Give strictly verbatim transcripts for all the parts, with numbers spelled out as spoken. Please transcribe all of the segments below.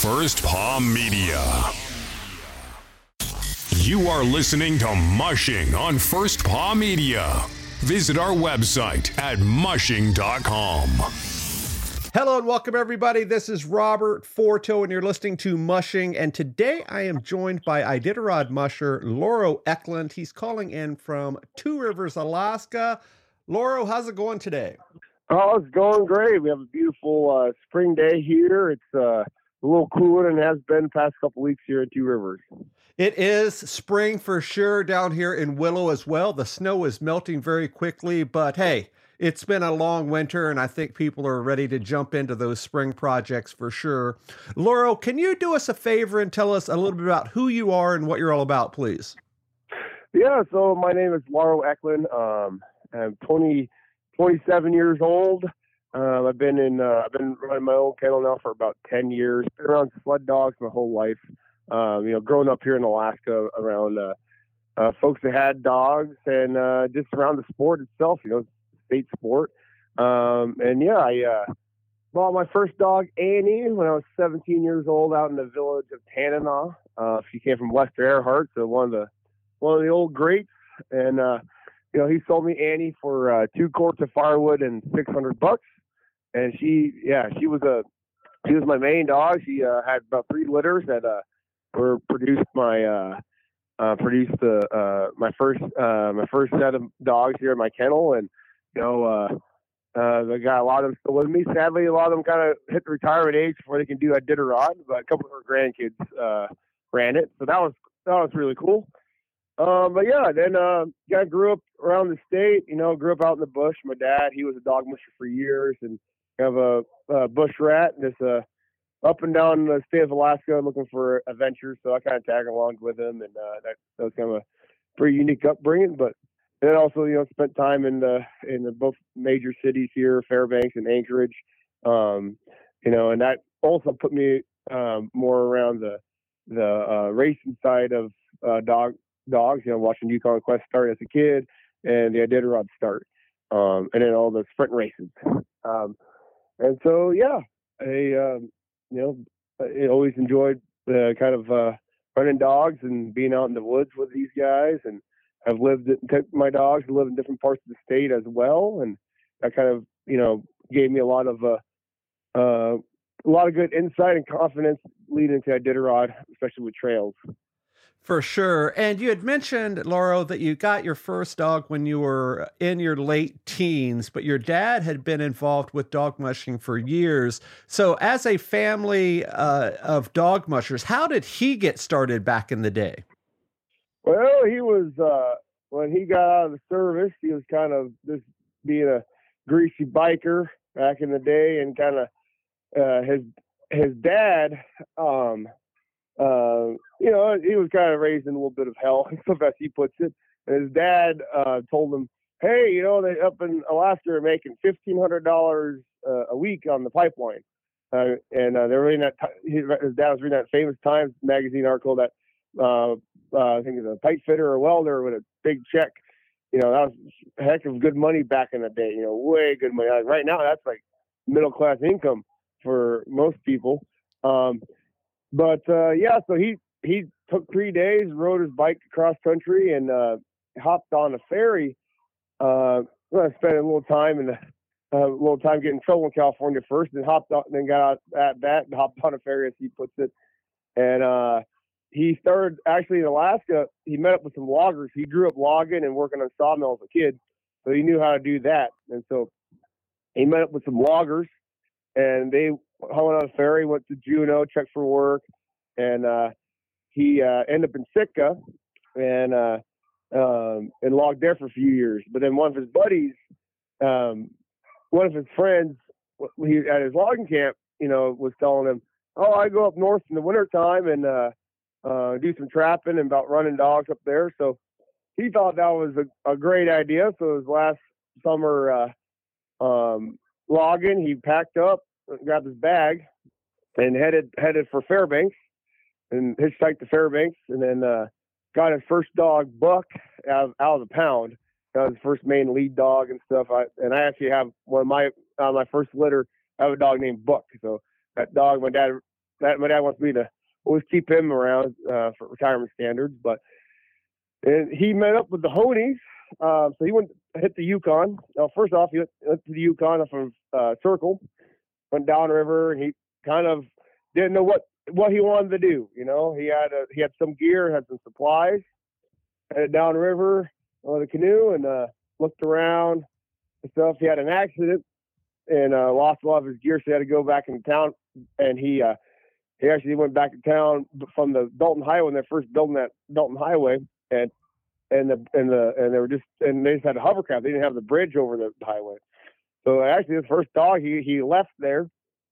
First Paw Media. You are listening to Mushing on First Paw Media. Visit our website at mushing dot com. Hello and welcome everybody. This is Robert Forto and you're listening to Mushing. And today I am joined by Iditarod musher Lauro Eklund. He's calling in from Two Rivers, Alaska. Lauro, how's it going today? Oh, it's going great. We have a beautiful uh, spring day here. It's uh, a little cooler than it has been the past couple weeks here at Two Rivers. It is spring for sure down here in Willow as well. The snow is melting very quickly, but hey, it's been a long winter, and I think people are ready to jump into those spring projects for sure. Lauro, can you do us a favor and tell us a little bit about who you are and what you're all about, please? Yeah, so my name is Lauro Eklund. Um, I'm twenty, twenty-seven years old. Um, I've been in, uh, I've been running my own kennel now for about ten years. Been around sled dogs my whole life. Um, you know, growing up here in Alaska around uh, uh, folks that had dogs and uh, just around the sport itself, you know, state sport. Um, and yeah, I uh, bought my first dog, Annie, when I was seventeen years old out in the village of Tanana. Uh, she came from Lester Earhart, so one of the, one of the old greats. And, uh, you know, he sold me Annie for uh, two quarts of firewood and six hundred bucks. And she, yeah, she was a, she was my main dog. She uh, had about three litters that uh, were produced my, uh, uh, produced the uh, my first, uh, my first set of dogs here in my kennel. And you know, uh, uh, I got a lot of them still with me. Sadly, a lot of them kind of hit the retirement age before they can do Iditarod, but a couple of her grandkids uh, ran it, so that was that was really cool. Um, but yeah, then uh, I grew up around the state. You know, grew up out in the bush. My dad, he was a dog musher for years, and kind of a, a bush rat, and just uh, up and down the state of Alaska looking for adventures. So I kind of tag along with him, and uh, that, that was kind of a pretty unique upbringing, but. And then also, you know, spent time in the in the both major cities here, Fairbanks and Anchorage, um, you know, and that also put me um, more around the the uh, racing side of uh, dog dogs. You know, watching Yukon Quest start as a kid, and the Iditarod start, um, and then all the sprint races. Um, and so, yeah, I um, you know, I always enjoyed the kind of uh, running dogs and being out in the woods with these guys, and I've lived, my dogs live in different parts of the state as well. And that kind of, you know, gave me a lot of, uh, uh, a lot of good insight and confidence leading into Iditarod, especially with trails. For sure. And you had mentioned, Lauro, that you got your first dog when you were in your late teens, but your dad had been involved with dog mushing for years. So as a family uh, of dog mushers, how did he get started back in the day? Well, he was, uh, when he got out of the service, he was kind of just being a greasy biker back in the day, and kind of, uh, his, his dad, um, uh, you know, he was kind of raised in a little bit of hell, as he puts it. And his dad, uh, told him, hey, you know, they up in Alaska are making fifteen hundred dollars uh, a week on the pipeline. Uh, and, uh, they were reading that, his dad was reading that famous Times magazine article that, uh, Uh, I think it's a pipe fitter or welder with a big check. You know, that was a heck of good money back in the day, you know, way good money. Like right now, that's like middle class income for most people. Um, but, uh, yeah, so he, he took three days, rode his bike across country, and uh, hopped on a ferry. Uh, I spent a little time in the, uh, a little time getting in trouble in California first, and hopped on, then got out at that and hopped on a ferry, as he puts it. And, uh, he started actually in Alaska. He met up with some loggers. He grew up logging and working on sawmills as a kid, so he knew how to do that. And so he met up with some loggers, and they hung on a ferry, went to Juneau, checked for work, and uh, he uh, ended up in Sitka and uh, um, and logged there for a few years. But then one of his buddies, um, one of his friends, he, at his logging camp, you know, was telling him, "Oh, I go up north in the wintertime and uh, uh, do some trapping and about running dogs up there." So he thought that was a, a great idea. So his last summer uh, um, logging, he packed up, grabbed his bag, and headed headed for Fairbanks, and hitchhiked to Fairbanks, and then uh, got his first dog, Buck, out of, out of the pound. That was his first main lead dog and stuff. I, and I actually have one of my uh, my first litter. I have a dog named Buck. So that dog, my dad that my dad wants me to always keep him around uh, for retirement standards. But and he met up with the Honies. Uh, so he went hit the Yukon. Now, first off, he went, went to the Yukon from uh, Circle, went downriver, and he kind of didn't know what, what he wanted to do. You know, he had a, he had some gear, had some supplies, headed downriver on the canoe, and uh, looked around and stuff. He had an accident and uh, lost a lot of his gear, so he had to go back into town. And he uh, he actually went back to town from the Dalton Highway when they're first building that Dalton Highway, and and the and the and they were just and they just had a hovercraft. They didn't have the bridge over the highway. So actually, his first dog, he he left there,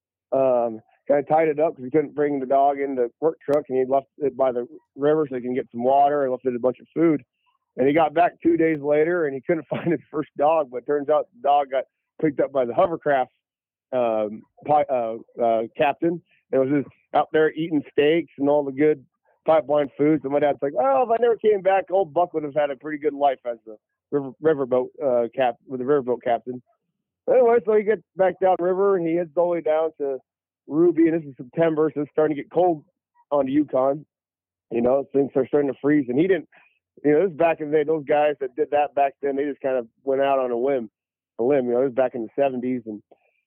um, kind of tied it up because he couldn't bring the dog in the work truck, and he left it by the river so he can get some water and left it a bunch of food. And he got back two days later, and he couldn't find his first dog. But it turns out the dog got picked up by the hovercraft um, uh, uh, captain. It was just out there eating steaks and all the good pipeline foods. And my dad's like, well, if I never came back, old Buck would have had a pretty good life as the river, riverboat uh, cap with the riverboat captain. Anyway, so he gets back down river and he heads all the way down to Ruby. And this is September, so it's starting to get cold on the Yukon. You know, things are starting to freeze. And he didn't, you know, this is back in the day. Those guys that did that back then, they just kind of went out on a whim, a limb. You know, this was back in the seventies. And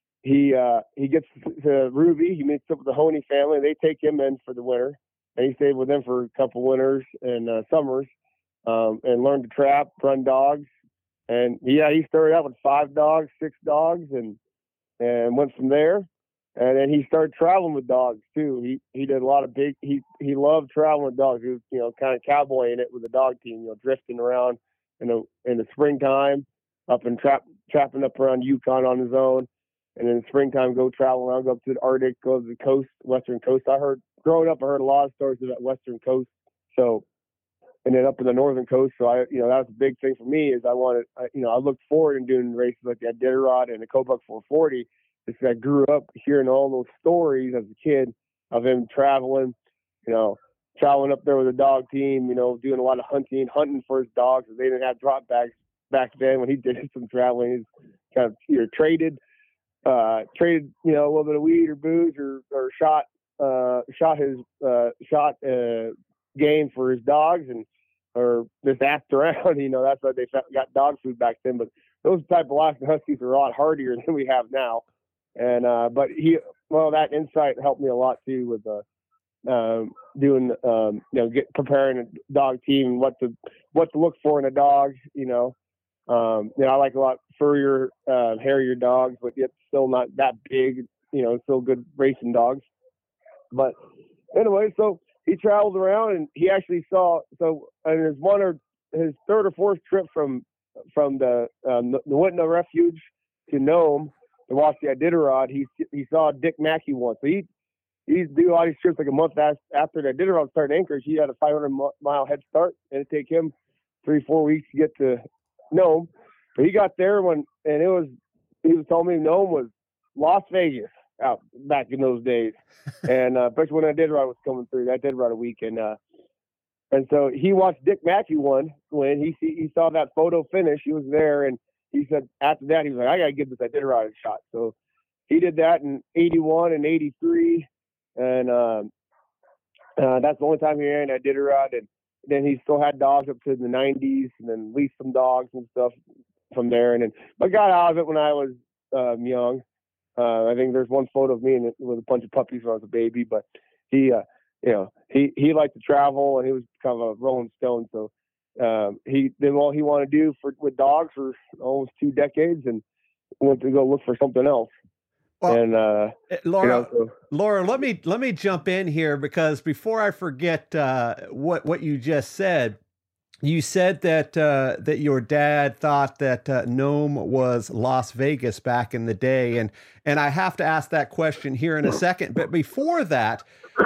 he uh, he gets to Ruby. He meets up with the Honey family. They take him in for the winter. And he stayed with them for a couple winters and uh, summers um, and learned to trap, run dogs. And yeah, he started out with five dogs, six dogs, and and went from there. And then he started traveling with dogs too. He he did a lot of big. He he loved traveling with dogs. He was, you know, kind of cowboying it with the dog team. You know, drifting around in the in the springtime, up and trap trapping up around Yukon on his own. And in the springtime, go travel around, go up to the Arctic, go to the coast, western coast. I heard growing up, I heard a lot of stories of that western coast. So, and then up in the northern coast. So I, you know, that was a big thing for me. Is I wanted, I, you know, I looked forward in doing races like the Iditarod and the Kobuk four forty. Because I grew up hearing all those stories as a kid of him traveling, you know, traveling up there with a dog team, you know, doing a lot of hunting, hunting for his dogs. They didn't have drop bags back then when he did some traveling. He's kind of either traded, uh, traded, you know, a little bit of weed or booze or, or shot, uh, shot his, uh, shot, uh, game for his dogs and, or just asked around, you know, that's why they got dog food back then. But those type of Alaskan Huskies are a lot hardier than we have now. And, uh, but he, well, that insight helped me a lot too with, uh, um, doing, um, you know, get preparing a dog team, what to, what to look for in a dog, you know. Um, you know, I like a lot furrier, uh, hairier dogs, but yet still not that big, you know, still good racing dogs. But anyway, so he traveled around and he actually saw, so, and his one or his third or fourth trip from, from the, um, the Whitna Refuge to Nome, to watch the Iditarod, he he saw Dick Mackey once. So he he do all these trips like a month after the Iditarod started in Anchorage. He had a five hundred mile head start, and it'd take him three four weeks to get to Nome. But he got there when, and it was he was telling me Nome was Las Vegas out back in those days, and uh, especially when that Iditarod was coming through that Iditarod weekend. Uh, and so he watched Dick Mackey one when he see, he saw that photo finish. He was there and. He said after that, he was like, I got to give this Iditarod a shot. So he did that in eighty-one and eighty-three. And um, uh, that's the only time he ran Iditarod. And then he still had dogs up to the nineties and then leased some dogs and stuff from there. And then, but got out of it when I was um, young. Uh, I think there's one photo of me and with a bunch of puppies when I was a baby. But he, uh, you know, he, he liked to travel and he was kind of a rolling stone. So Um, he did all he wanted to do for with dogs for almost two decades, and went to go look for something else. Well, and uh, Laura, you know, so. Laura, let me let me jump in here because before I forget uh, what what you just said, you said that uh, that your dad thought that uh, Nome was Las Vegas back in the day, and and I have to ask that question here in a second. But before that.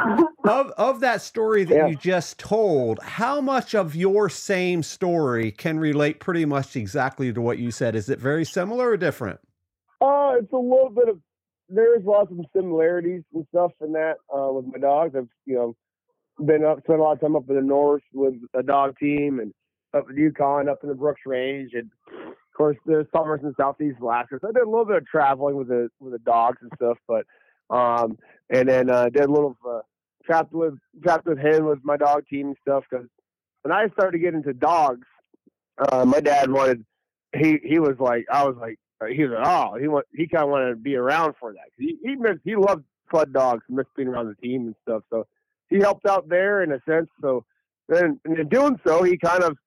Of of that story that yeah. you just told, how much of your same story can relate pretty much exactly to what you said? Is it very similar or different? Uh, it's a little bit of, there's lots of similarities and stuff in that uh, with my dogs. I've, you know, been up, spent a lot of time up in the north with a dog team and up in the Yukon, up in the Brooks Range. And of course, the summers in Southeast Alaska. So I did a little bit of traveling with the, with the dogs and stuff, but, um, and then uh, did a little, uh, trapped with trapped with him with my dog team and stuff. Because when I started to get into dogs, uh, my dad wanted. He he was like I was like he was like oh he want he kind of wanted to be around for that. He he missed, he loved sled dogs, missed being around the team and stuff. So he helped out there in a sense. So then in doing so, he kind of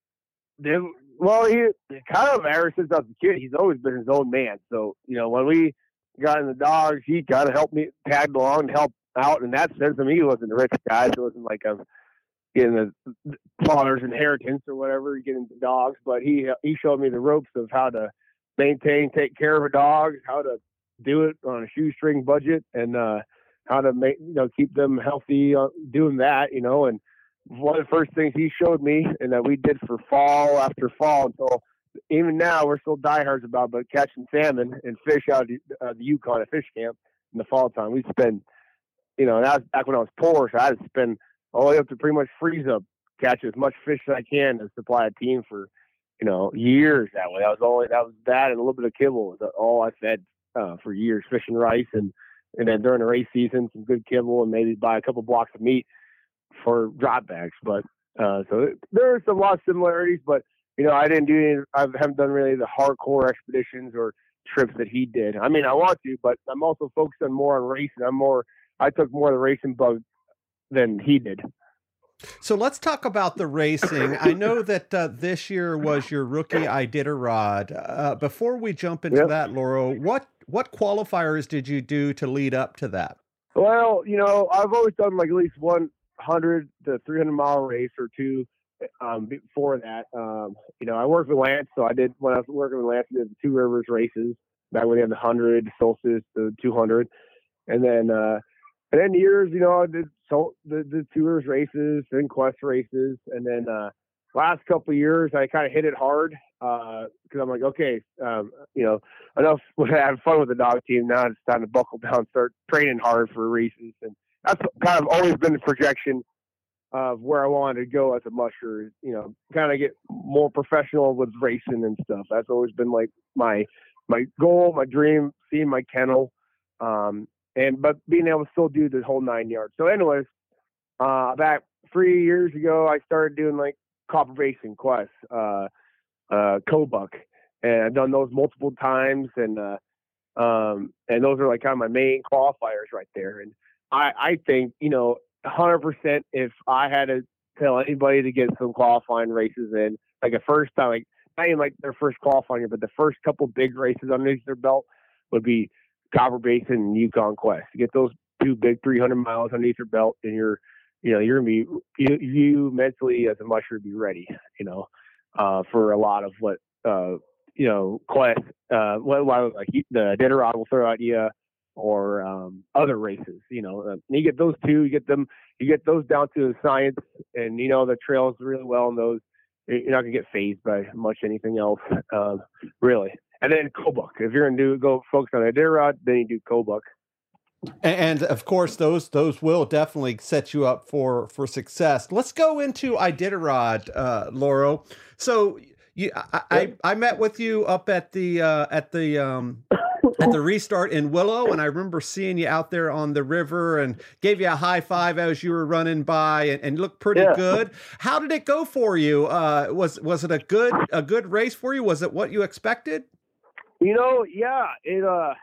did well. He kind of ever since I was a kid, he's always been his own man. So you know when we got in the dogs, he kind of helped me tagged along and helped out in that sense. I mean, he wasn't a rich guy, so it wasn't like I'm getting the father's inheritance or whatever, getting the dogs. But he he showed me the ropes of how to maintain, take care of a dog, how to do it on a shoestring budget, and uh, how to make you know keep them healthy uh, doing that. You know, and one of the first things he showed me, and that we did for fall after fall until. Even now, we're still diehards about, but catching salmon and fish out of the, uh, the Yukon at fish camp in the fall time. We spend, you know, that was back when I was poor, so I had to spend all the way up to pretty much freeze up, catch as much fish as I can to supply a team for, you know, years that way. That was all, that was that and a little bit of kibble was all I fed uh, for years, fish and rice. And, and then during the race season, some good kibble and maybe buy a couple blocks of meat for drop bags. But, uh, so there are some lot of similarities, but, you know, I didn't do any, I haven't done really the hardcore expeditions or trips that he did. I mean, I want to, but I'm also focused on more on racing. I'm more, I took more of the racing bug than he did. So let's talk about the racing. I know that uh, this year was your rookie Iditarod. Uh, before we jump into yep. that, Lauro, what, what qualifiers did you do to lead up to that? Well, you know, I've always done like at least one hundred to three hundred mile race or two. Um, before that, um, you know, I worked with Lance, so I did when I was working with Lance, I did the Two Rivers races back when they had the hundred, Solstice, the two hundred, and then uh, and then years, you know, I did so the, the Two Rivers races, then Quest races, and then uh, last couple of years I kind of hit it hard because uh, I'm like, okay, um, you know, enough having fun with the dog team. Now it's time to buckle down, start training hard for races, and that's kind of always been the projection of where I wanted to go as a musher, you know, kind of get more professional with racing and stuff. That's always been like my, my goal, my dream, seeing my kennel. Um, and, but being able to still do the whole nine yards. So anyways, uh, back three years ago, I started doing like copper racing quests, uh, uh, Kobuck, and I've done those multiple times. And, uh, um, and those are like kind of my main qualifiers right there. And I, I think, you know, one hundred percent if I had to tell anybody to get some qualifying races in, like a first time, like not even like their first qualifying, but the first couple big races underneath their belt would be Copper Basin and Yukon Quest. To get those two big three hundred miles underneath your belt, and you're, you know, you're going to be, you, you mentally as a musher be ready, you know, uh, for a lot of what, uh, you know, Quest, uh, what, what like the Iditarod will throw at you, or um, other races, you know, uh, you get those two, you get them, you get those down to the science, and you know the trails really well in those. You're not gonna get phased by much anything else, um, really. And then Kobuck, if you're gonna do go focus on Iditarod, then you do Kobuck. And, and of course, those those will definitely set you up for for success. Let's go into Iditarod, uh, Lauro. So you, I, I I met with you up at the uh, at the. Um, at the restart in Willow, and I remember seeing you out there on the river and gave you a high five as you were running by, and, and looked pretty yeah. good. How did it go for you? Uh, was was it a good a good race for you? Was it what you expected? You know, yeah. It uh,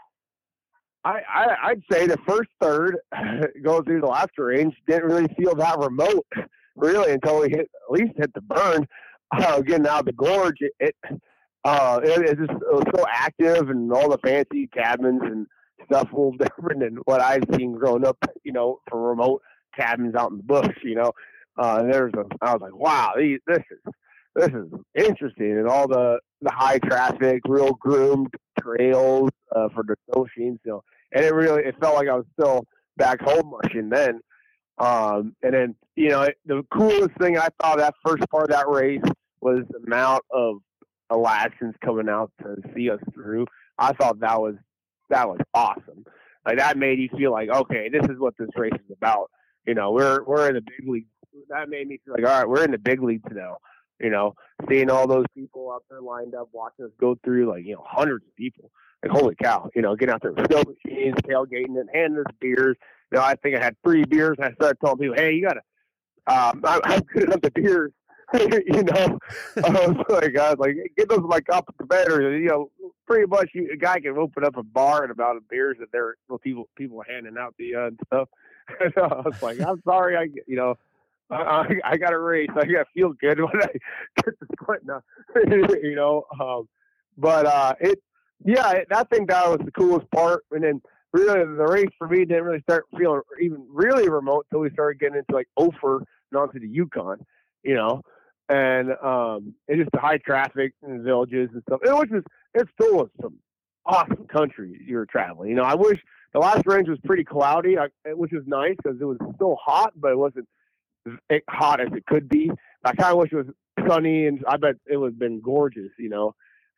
I, I I'd say the first third going through the laughter range didn't really feel that remote, really, until we hit at least hit the burn. Uh, getting out of the gorge, it. it Uh, it, it just it was so active, and all the fancy cabins and stuff was different than what I've seen growing up, you know, from remote cabins out in the bush, you know. Uh, and there's a, I was like, wow, these, this is, this is interesting. And all the, the high traffic, real groomed trails, uh, for the snow machines, you know, and it really, it felt like I was still back home mushing then. Um, and then, you know, the coolest thing I thought that first part of that race was the amount of Alaskans coming out to see us through. I thought that was that was awesome. Like that made you feel like, okay, this is what this race is about. You know, we're we're in the big leagues. That made me feel like, all right, we're in the big leagues now. You know, seeing all those people out there lined up, watching us go through, like, you know, hundreds of people. Like, holy cow, you know, getting out there with snow machines, tailgating, and handing us beers, you know, I think I had three beers, and I started telling people, hey, you got to, um, I, I'm good enough the beers. you know, I was like, I was like, get those like up the better. You know, pretty much you, a guy can open up a bar and about of beers that they're well, people people are handing out the uh, and stuff. And I was like, I'm sorry, I you know, I I, I got to race. I got to feel good when I get to sprint now. you know, um, but uh, it yeah, it, I think that was the coolest part. And then really the race for me didn't really start feeling even really remote until we started getting into like Ophir and onto the Yukon. You know. And um, it's just the high traffic in the villages and stuff. It was just, it still was some awesome country you were traveling. You know, I wish the last range was pretty cloudy, I, which was nice because it was still hot, but it wasn't as hot as it could be. I kind of wish it was sunny, and I bet it would have been gorgeous, you know.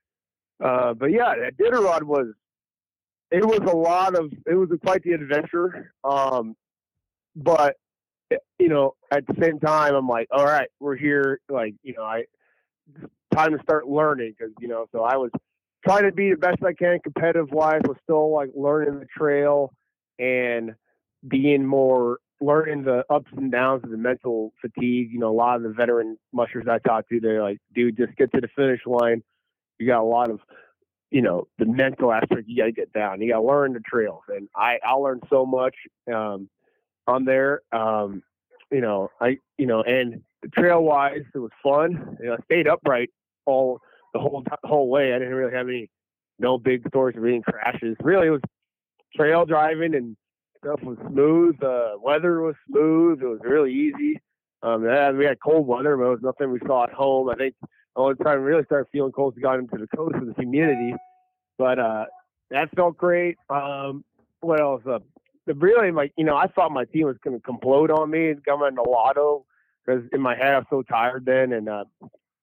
Uh, but yeah, Iditarod was, it was a lot of, it was quite the adventure. Um, but you know, at the same time, I'm like, all right, we're here. Like, you know, I time to start learning because, you know, so I was trying to be the best I can competitive wise, was still like learning the trail and being more learning the ups and downs of the mental fatigue. You know, a lot of the veteran mushers I talked to, they're like, dude, just get to the finish line. You got a lot of, you know, the mental aspect you got to get down. You got to learn the trails. And I, I learned so much. Um, on there, um, you know, I, you know, and trail wise, it was fun. You know, I stayed upright all the whole whole way. I didn't really have any, no big stories of any crashes. Really, it was trail driving and stuff was smooth. Uh, weather was smooth. It was really easy. Um, we had cold weather, but it was nothing we saw at home. I think the only time we really started feeling cold we got into the coast with the humidity. But uh, that felt great. Um, what else? Uh, Really, like, you know, I thought my team was going to implode on me and come in the lotto because in my head I was so tired then and uh,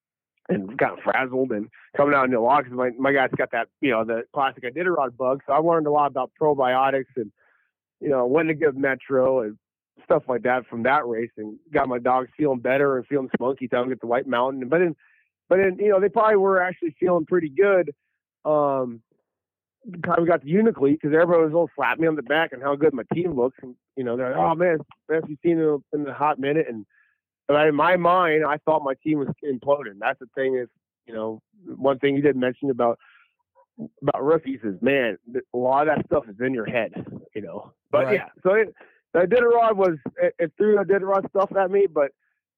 and kind of frazzled and coming out in the lot because my, my guys got that, you know, the classic Iditarod bug. So I learned a lot about probiotics and, you know, when to give Metro and stuff like that from that race and got my dogs feeling better and feeling spunky time to get the White Mountain. But then, but then, you know, they probably were actually feeling pretty good. Um, time we got the Uniclete because everybody was all slapping me on the back and how good my team looks. And, you know, they're like, oh man, best we've seen in a, in a hot minute. And but in my mind, I thought my team was imploding. That's the thing is, you know, one thing you didn't mention about about rookies is, man, a lot of that stuff is in your head, you know. But right. yeah, so it, the Iditarod was, it, it threw the Iditarod stuff at me, but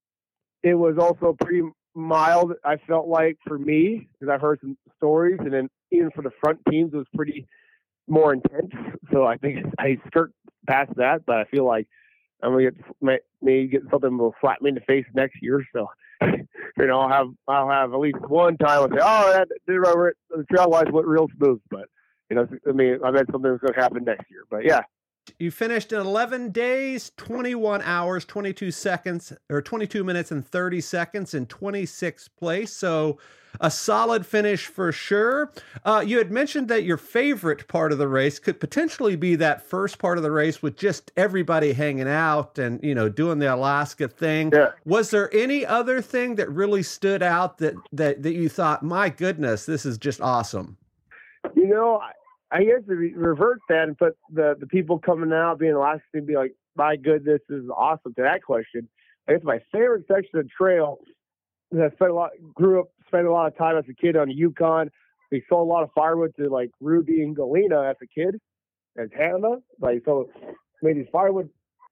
it was also pretty mild, I felt like, for me, because I've heard some stories, and then even for the front teams, it was pretty more intense. So I think I skirt past that, but I feel like I'm gonna get maybe get something that will slap me in the face next year. So you know, I'll have I'll have at least one time I'll say, oh, that the trail wise went real smooth, but you know, I mean, I bet something was gonna happen next year. But yeah. You finished in eleven days, twenty-one hours, twenty-two seconds, or twenty-two minutes and thirty seconds in twenty-sixth place. So a solid finish for sure. Uh, you had mentioned that your favorite part of the race could potentially be that first part of the race with just everybody hanging out and, you know, doing the Alaska thing. Yeah. Was there any other thing that really stood out that, that, that you thought, my goodness, this is just awesome? You know, I, I guess to revert that and put the, the people coming out being Alaska and be like, my goodness, this is awesome to that question. I guess my favorite section of the trail is I spent a lot, grew up, spent a lot of time as a kid on the Yukon. We sold a lot of firewood to like Ruby and Galena as a kid in Canada. Like, so made these firewood,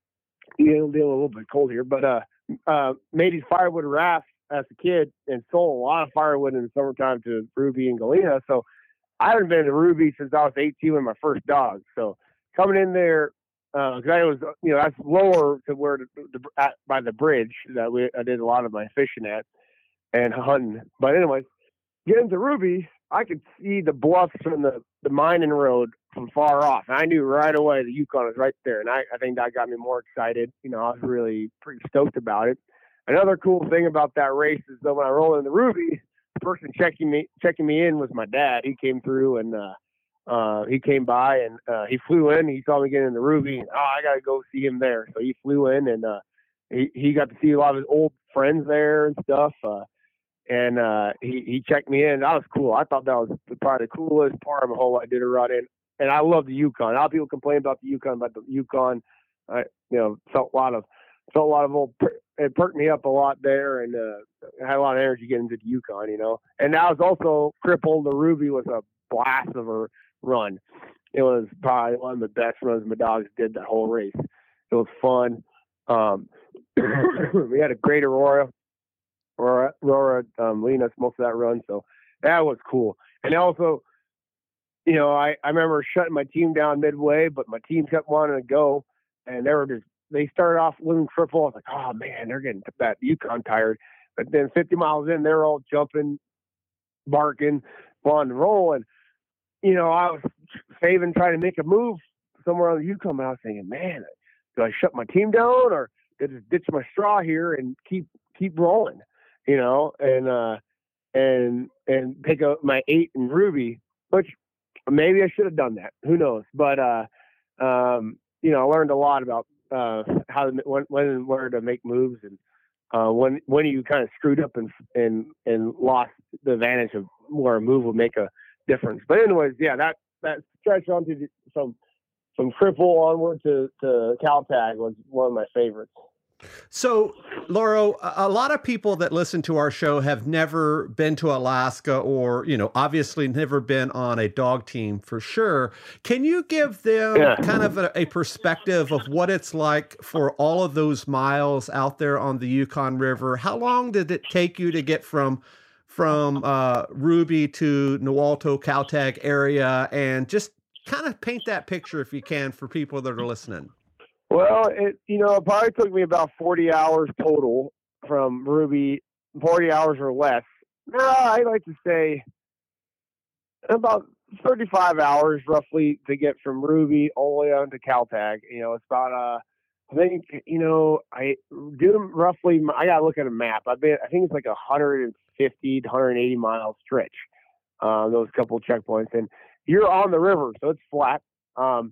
you know, a little bit cold here, but uh, uh, made these firewood rafts as a kid and sold a lot of firewood in the summertime to Ruby and Galena. So I haven't been to Ruby since I was eighteen with my first dog. So coming in there, because uh, I was, you know, that's lower to where the, the, at, by the bridge that we I did a lot of my fishing at and hunting. But anyways, getting to Ruby, I could see the bluffs from the, the mining road from far off. And I knew right away the Yukon was right there. And I, I think that got me more excited. You know, I was really pretty stoked about it. Another cool thing about that race is that when I rolled in the Ruby, the person checking me checking me in was my dad. He came through and uh, uh, he came by and uh, he flew in. He saw me get in the Ruby. And, oh, I got to go see him there. So he flew in and uh, he, he got to see a lot of his old friends there and stuff. Uh, and uh, he, he checked me in. That was cool. I thought that was probably the coolest part of the whole Iditarod. And, and I love the Yukon. A lot of people complain about the Yukon, about the Yukon I, you know, felt a lot of, felt a lot of old, it perked me up a lot there, and uh, I had a lot of energy getting to the Yukon, you know. And I was also crippled. The Ruby was a blast of a run. It was probably one of the best runs my dogs did that whole race. It was fun. Um, we had a great Aurora, Aurora, Aurora um, leading us most of that run, so that was cool. And also, you know, I, I remember shutting my team down midway, but my team kept wanting to go, and they were just, they started off living triple. I was like, oh man, they're getting that Yukon tired. But then fifty miles in, they're all jumping, barking, wanting to roll. And, you know, I was saving, trying to make a move somewhere on the Yukon, but I was thinking, man, do I shut my team down or do I just ditch my straw here and keep, keep rolling, you know, and, uh, and, and pick up my eight and Ruby, which maybe I should have done that. Who knows? But, uh, um, you know, I learned a lot about, uh, how to, when, when and where to make moves, and, uh, when, when you kind of screwed up and, and, and lost the advantage of where a move would make a difference. But anyways, yeah, that, that stretch onto the, from, from Cripple onward to, to Caltag was one of my favorites. So, Lauro, a lot of people that listen to our show have never been to Alaska, or, you know, obviously never been on a dog team for sure. Can you give them yeah. kind of a, a perspective of what it's like for all of those miles out there on the Yukon River? How long did it take you to get from from uh, Ruby to Nualto, Caltag area, and just kind of paint that picture if you can for people that are listening? Well, it, you know, it probably took me about forty hours total from Ruby, forty hours or less. No, I like to say about thirty-five hours roughly to get from Ruby all the way on to Caltag. You know, it's about, uh, I think, you know, I do roughly, I got to look at a map. I've been, I think it's like a one hundred fifty to one hundred eighty mile stretch, uh, those couple checkpoints. And you're on the river, so it's flat. Um,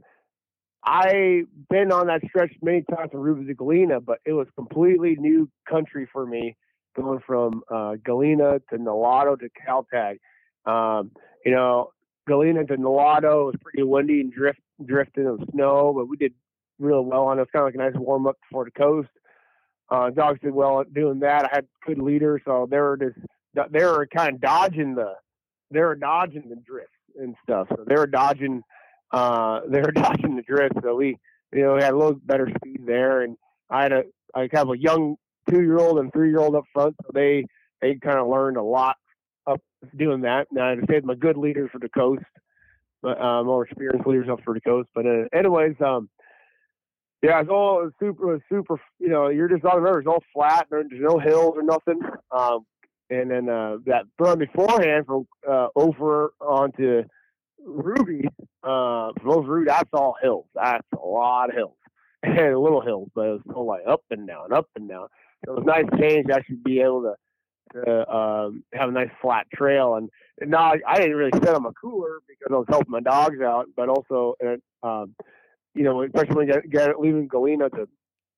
I've been on that stretch many times from Ruby to Galena, but it was completely new country for me, going from uh, Galena to Nulato to Caltag. Um, you know, Galena to Nulato was pretty windy and drift, drifting of snow, but we did real well on it. It was kind of like a nice warm up before the coast. Uh, dogs did well at doing that. I had good leaders, so they were just they were kind of dodging the they were dodging the drift and stuff. So they were dodging. Uh, they were dodging the drift, so we, you know, we had a little better speed there, and I had a, I have a young two-year-old and three-year-old up front, so they, they kind of learned a lot up doing that. Now I saved my good leaders for the coast, but uh, more experienced leaders up for the coast. But uh, anyways, um, yeah, it's all it was super, it was super. You know, you're just on the river; it's all flat. There's no hills or nothing. Um, and then uh, that run beforehand from uh, over onto Ruby, uh, from over Ruby, that's all hills. That's a lot of hills and little hills, but it was still like up and down, up and down. So it was nice change to actually be able to, to um, have a nice flat trail. And, and now I, I didn't really sit on my cooler because I was helping my dogs out, but also, uh, um, you know, especially when you get, get leaving Galena to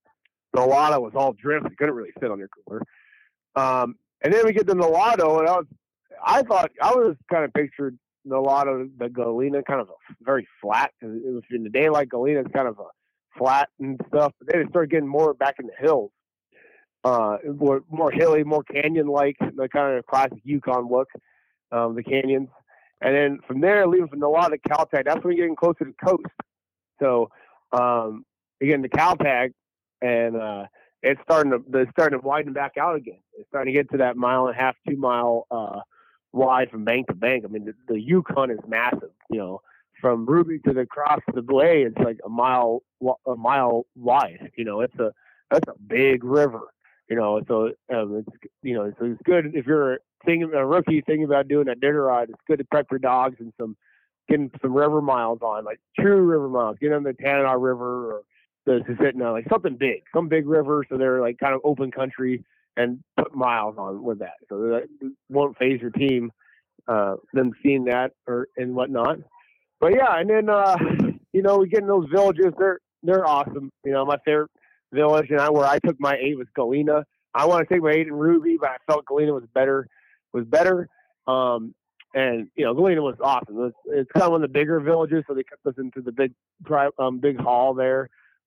Nulato was all drift. You couldn't really sit on your cooler. Um, and then we get to Nulato, and I was, I thought I was kind of pictured a lot of the Galena kind of a very flat. It was in the daylight. Galena is kind of a flat and stuff, but then it started getting more back in the hills, uh, more, more hilly, more canyon-like, the kind of classic Yukon look, um, the canyons. And then from there, leaving from Nulato to Caltag, that's when you're getting closer to the coast. So um, you're getting to Caltag, and uh, it's starting to it's starting to widen back out again. It's starting to get to that mile and a half, two mile. Uh, wide from bank to bank. I mean, the, the Yukon is massive. You know, from Ruby to the cross to the Blay, it's like a mile a mile wide. You know, it's a that's a big river. You know, so um, it's you know, so it's good if you're thinking a rookie thinking about doing a dinner ride. It's good to prep your dogs and some getting some river miles on, like true river miles. Get on the Tanana River or the Susitna, like something big, some big river. So they're like kind of open country. And put miles on with that, so that won't phase your team. Uh, them seeing that or and whatnot, but yeah, and then uh, you know we get in those villages. They're they're awesome. You know, my favorite village, and I where I took my eight was Galena. I want to take my eight in Ruby, but I felt Galena was better. Was better. Um, and you know, Galena was awesome. It was, it's kind of one of the bigger villages, so they kept us into the big um, big hall there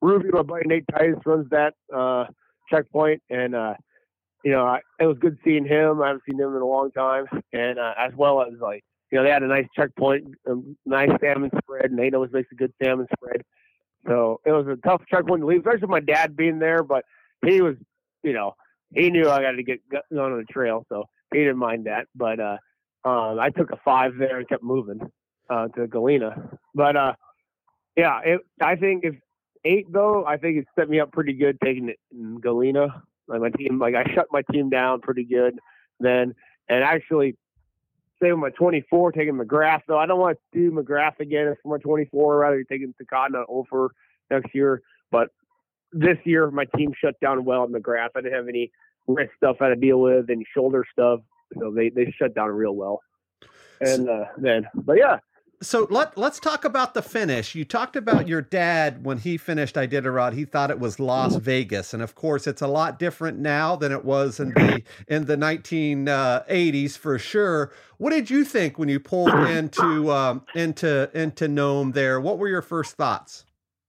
Ruby, my buddy Nate Tice runs that uh, checkpoint, and uh, you know, I, it was good seeing him. I haven't seen him in a long time, and uh, as well as like, you know, they had a nice checkpoint, a nice salmon spread. Nate always makes a good salmon spread, so it was a tough checkpoint to leave, especially my dad being there. But he was, you know, he knew I got to get going on the trail, so he didn't mind that. But uh, um, I took a five there and kept moving uh, to Galena. But uh, yeah, it, I think if eight though, I think it set me up pretty good taking it in Galena. Like my team, like I shut my team down pretty good then, and actually say with my twenty-four taking McGrath though. I don't want to do McGrath again for my twenty-four. Rather taking Takana over next year, but this year my team shut down well at McGrath. I didn't have any wrist stuff I had to deal with, any shoulder stuff, so they they shut down real well. And uh, then, but yeah. So let, let's talk about the finish. You talked about your dad when he finished Iditarod. He thought it was Las Vegas. And of course, it's a lot different now than it was in the in the nineteen eighties for sure. What did you think when you pulled into um, into into Nome there? What were your first thoughts?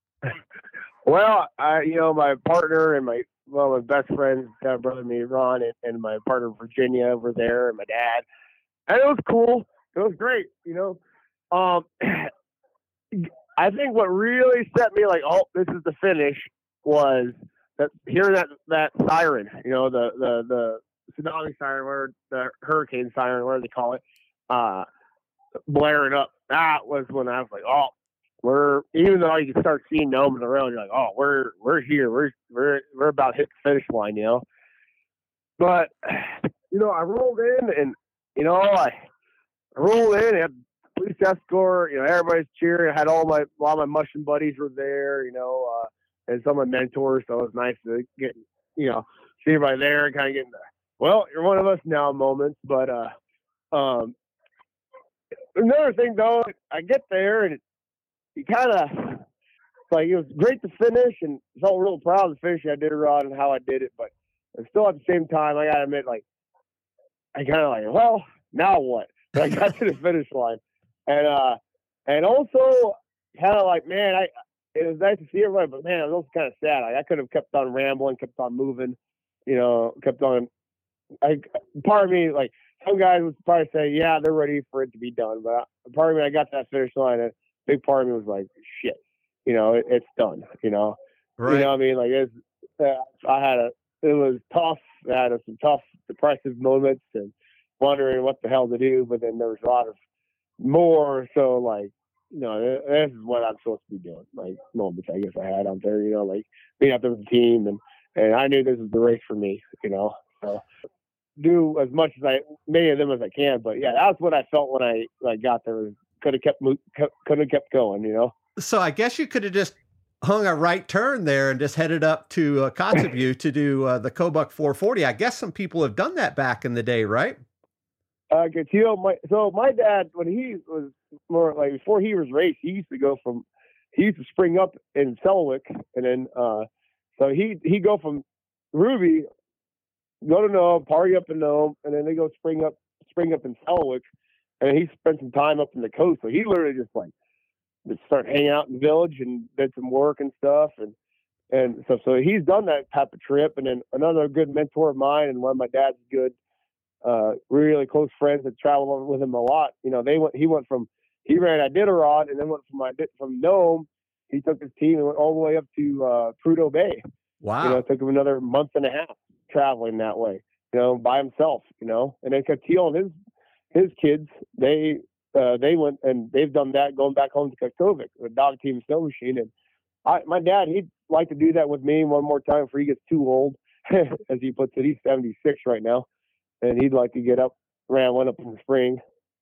Well, I, you know, my partner and my well, my best friends, uh, brother me, Ron, and, and my partner Virginia were there, and my dad, and it was cool. It was great, you know. Um, I think what really set me like, oh, this is the finish, was that hearing that, that siren, you know, the, the, the tsunami siren, or the hurricane siren, whatever they call it, uh, blaring up. That was when I was like, oh, we're, even though you can start seeing Nome in the road, you're like, oh, we're, we're here. We're, we're, we're about to hit the finish line, you know? But, you know, I rolled in and, you know, I, I rolled in and police escort, you know, everybody's cheering. I had all my, a lot of my mushing buddies were there, you know, uh, and some of my mentors. So it was nice to get, you know, see everybody there and kind of getting the, well, you're one of us now moments. But, uh, um, another thing though, I get there and it, you kind of, like, it was great to finish and felt real proud of the finish I did around and how I did it. But still at the same time, I got to admit, like, I kind of like, well, now what? But I got to the finish line. And uh, and also kind of like, man, I it was nice to see everybody, but man, I was also kind of sad. Like, I could have kept on rambling, kept on moving, you know, kept on. I part of me, like, some guys would probably say, yeah, they're ready for it to be done, but part of me, I got to that finish line, and a big part of me was like, shit, you know, it, it's done, you know, right. You know what I mean? Like, it's, uh, I had a, it was tough. I had some tough, depressive moments, and wondering what the hell to do, but then there was a lot of more, so like, you know, this is what I'm supposed to be doing, like moments I guess I had out there, you know, like being out there with the team, and and I knew this was the race for me, you know, so do as much as I, many of them as I can, but yeah, that's what I felt when I like got there. Could have kept could have kept going, you know. So I guess you could have just hung a right turn there and just headed up to uh, Kotzebue to do uh, the Kobuk four forty. I guess some people have done that back in the day, right? Uh, you know, my, so my dad, when he was more like, before he was raced, he used to go from, he used to spring up in Selwick, and then, uh, so he, he go from Ruby, go to Nome, party up in Nome, and then they go spring up, spring up in Selwick, and he spent some time up in the coast. So he literally just like, just started hanging out in the village and did some work and stuff. And, and so, so he's done that type of trip. And then another good mentor of mine, and one of my dad's good, uh, really close friends that traveled with him a lot. You know, they went, he went from, he ran Iditarod and then went from my, from Nome. He took his team and went all the way up to, uh, Prudhoe Bay. Wow. You know, it took him another month and a half traveling that way, you know, by himself, you know, and then Katil and his, his kids, they, uh, they went and they've done that going back home to Kaktovik, a dog team snow machine. And I, my dad, he'd like to do that with me one more time before he gets too old, as he puts it. He's seventy-six right now. And he'd like to get up, ran one up in the spring.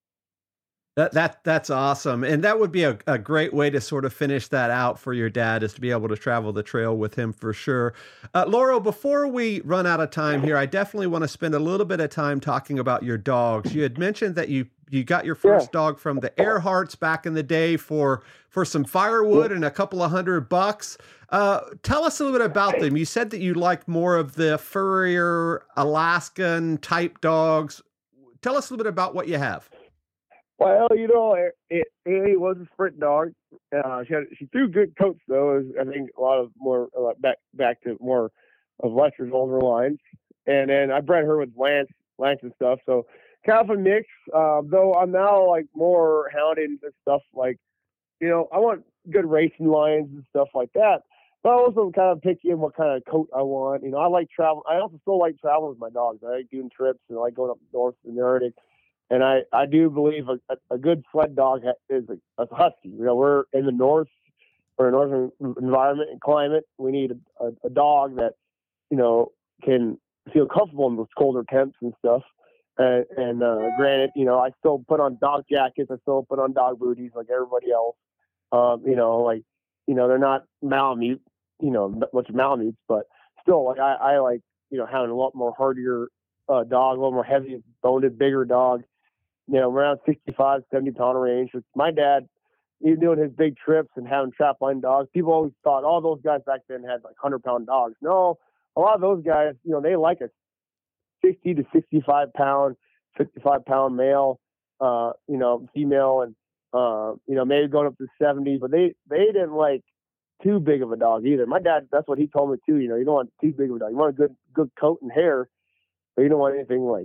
That that that's awesome, and that would be a, a great way to sort of finish that out for your dad, is to be able to travel the trail with him for sure. Uh, Lauro, before we run out of time here, I definitely want to spend a little bit of time talking about your dogs. You had mentioned that you you got your first yeah. dog from the Earharts back in the day for for some firewood and a couple of hundred bucks. Uh, tell us a little bit about them. You said that you like more of the furrier Alaskan type dogs. Tell us a little bit about what you have. Well, you know, it, it, it was a sprint dog. Uh, she had, she threw good coats though. It was, I think a lot of more uh, back back to more of Lester's older lines, and then I bred her with Lance Lance and stuff. So kind of a mix. Uh, though I'm now like more hounding and stuff like, you know, I want good racing lines and stuff like that. But I also kind of picky in what kind of coat I want. You know, I like travel. I also still like traveling with my dogs. I like doing trips and I like going up north in the Arctic. And I, I do believe a, a, a good sled dog is a, a husky. You know, we're in the north, or a northern environment and climate. We need a, a, a dog that, you know, can feel comfortable in those colder temps and stuff. And, and uh, granted, you know, I still put on dog jackets. I still put on dog booties like everybody else. Um, you know, like, you know, they're not Malamute, you know, a bunch of Malamutes, but still, like, I, I like, you know, having a lot more hardier uh, dog, a little more heavy boned, bigger dog. You know, around sixty-five, seventy pound range. My dad, he was doing his big trips and having trap line dogs. People always thought, oh, those guys back then had like hundred pound dogs. No, a lot of those guys, you know, they like a sixty to sixty-five pound, fifty-five pound male, uh, you know, female, and, uh, you know, maybe going up to seventy, but they, they didn't like too big of a dog either. My dad, that's what he told me too. You know, you don't want too big of a dog. You want a good, good coat and hair, but you don't want anything like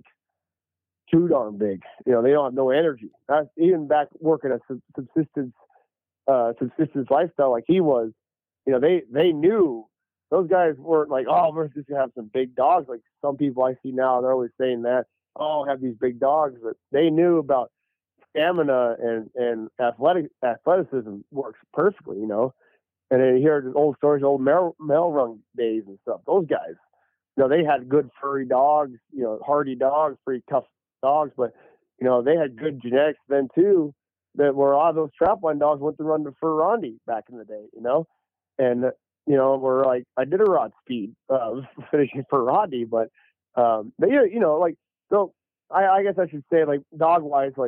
too darn big. You know, they don't have no energy. That's, even back working a subsistence, uh, subsistence lifestyle like he was, you know, they, they knew those guys weren't like, oh, we're just gonna have some big dogs. Like some people I see now, they're always saying that, oh, have these big dogs, but they knew about stamina and, and athletic athleticism works perfectly, you know. And then you hear the old stories, old mail, mail run days and stuff. Those guys, you know, they had good furry dogs, you know, hardy dogs, pretty tough dogs, but you know, they had good genetics then too, that where a lot of those trapline dogs went to run to Ferrandi back in the day, you know. And you know, we're like, I did a rod speed uh finishing Ferrandi, but um but yeah, you know, like, so I, I guess I should say, like, dog wise, like,